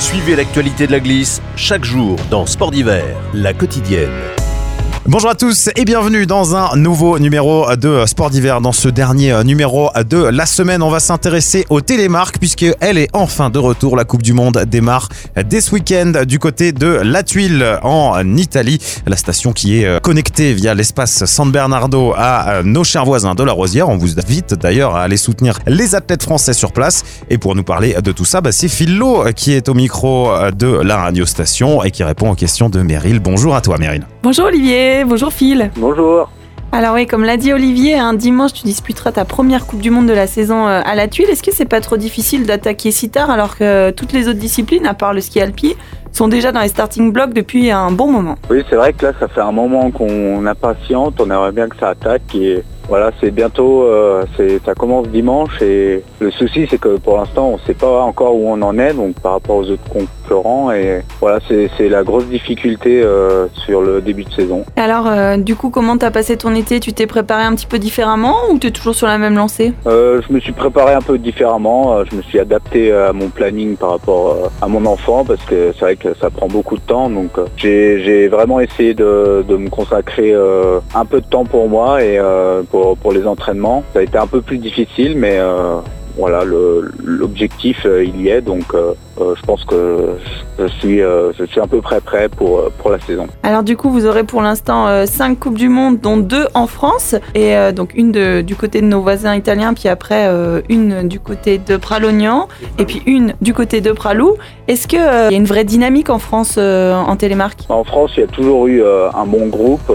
Suivez l'actualité de la glisse chaque jour dans Sport d'hiver, la quotidienne. Bonjour à tous et bienvenue dans un nouveau numéro de Sport d'hiver. Dans ce dernier numéro de la semaine, on va s'intéresser aux télémarques puisqu'elle est enfin de retour. La Coupe du Monde démarre dès ce week-end du côté de La Tuile en Italie. La station qui est connectée via l'espace San Bernardo à nos chers voisins de la Rosière. On vous invite d'ailleurs à aller soutenir les athlètes français sur place. Et pour nous parler de tout ça, c'est Phil Lo qui est au micro de la radiostation et qui répond aux questions de Meryl. Bonjour à toi Meryl. Bonjour Olivier, bonjour Phil. Bonjour. Alors oui, comme l'a dit Olivier, dimanche tu disputeras ta première Coupe du Monde de la saison à La Tuile. Est-ce que c'est pas trop difficile d'attaquer si tard alors que toutes les autres disciplines, à part le ski alpi, sont déjà dans les starting blocks depuis un bon moment? Oui, c'est vrai que là ça fait un moment qu'on impatiente, on aimerait bien que ça attaque et voilà, c'est bientôt, ça commence dimanche et le souci c'est que pour l'instant on ne sait pas encore où on en est donc par rapport aux autres concurrents et voilà c'est la grosse difficulté sur le début de saison. Alors du coup comment t'as passé ton été? Tu t'es préparé un petit peu différemment ou t'es toujours sur la même lancée? Je me suis préparé un peu différemment, je me suis adapté à mon planning par rapport à mon enfant parce que c'est vrai que ça prend beaucoup de temps donc j'ai vraiment essayé de me consacrer un peu de temps pour moi et pour les entraînements. Ça a été un peu plus difficile mais voilà, l'objectif il y est donc je pense que je suis à peu près prêt pour la saison. Alors du coup vous aurez pour l'instant 5 Coupes du Monde dont 2 en France et donc une du côté de nos voisins italiens puis après une du côté de Pralognan et puis une du côté de Pralou. Est-ce qu'il y a une vraie dynamique en France en télémarque? En France il y a toujours eu un bon groupe.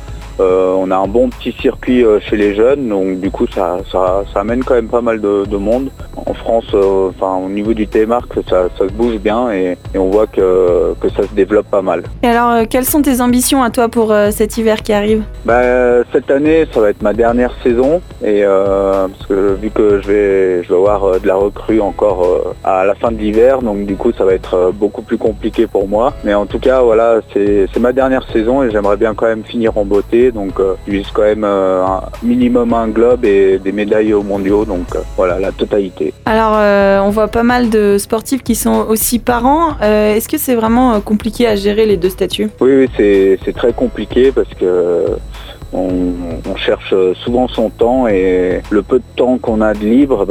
On a un bon petit circuit chez les jeunes, donc du coup ça amène quand même pas mal de monde. En France, au niveau du télémarque, ça se bouge bien et on voit que ça se développe pas mal. Et alors, quelles sont tes ambitions à toi pour cet hiver qui arrive? Cette année, ça va être ma dernière saison et parce que vu que je vais avoir de la recrue encore à la fin de l'hiver, donc du coup ça va être beaucoup plus compliqué pour moi. Mais en tout cas, voilà, c'est ma dernière saison et j'aimerais bien quand même finir en beauté. Donc je vise quand même un minimum un globe et des médailles aux mondiaux, donc voilà, la totalité. Alors on voit pas mal de sportifs qui sont aussi parents. Est-ce que c'est vraiment compliqué à gérer les deux statuts? Oui, c'est très compliqué parce que on cherche souvent son temps et le peu de temps qu'on a de libre,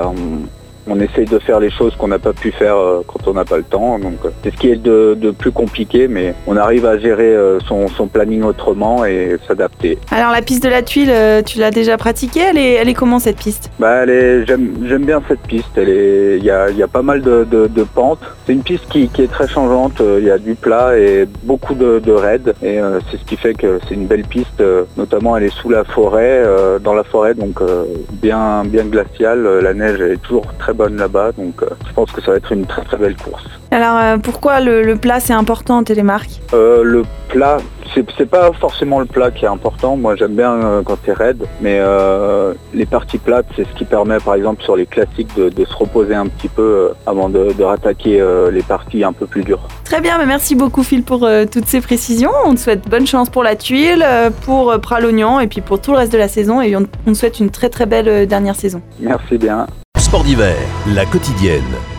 on essaye de faire les choses qu'on n'a pas pu faire quand on n'a pas le temps. Donc c'est ce qui est de plus compliqué, mais on arrive à gérer son planning autrement et s'adapter. Alors la piste de La Tuile, tu l'as déjà pratiquée? Elle est comment cette piste? J'aime bien cette piste. Il y a pas mal de pentes. C'est une piste qui est très changeante. Il y a du plat et beaucoup de raids. Et c'est ce qui fait que c'est une belle piste. Notamment elle est sous la forêt, dans la forêt, donc bien glaciale. La neige est toujours très bonne là-bas, donc je pense que ça va être une très très belle course. Alors pourquoi le plat c'est important en télémarque? Le plat, c'est pas forcément le plat qui est important. Moi j'aime bien quand c'est raide, mais les parties plates c'est ce qui permet par exemple sur les classiques de se reposer un petit peu avant de rattaquer les parties un peu plus dures. Très bien, merci beaucoup Phil pour toutes ces précisions. On te souhaite bonne chance pour La Tuile, pour Pralognan et puis pour tout le reste de la saison et on te souhaite une très très belle dernière saison. Merci bien. Sport d'hiver, la quotidienne.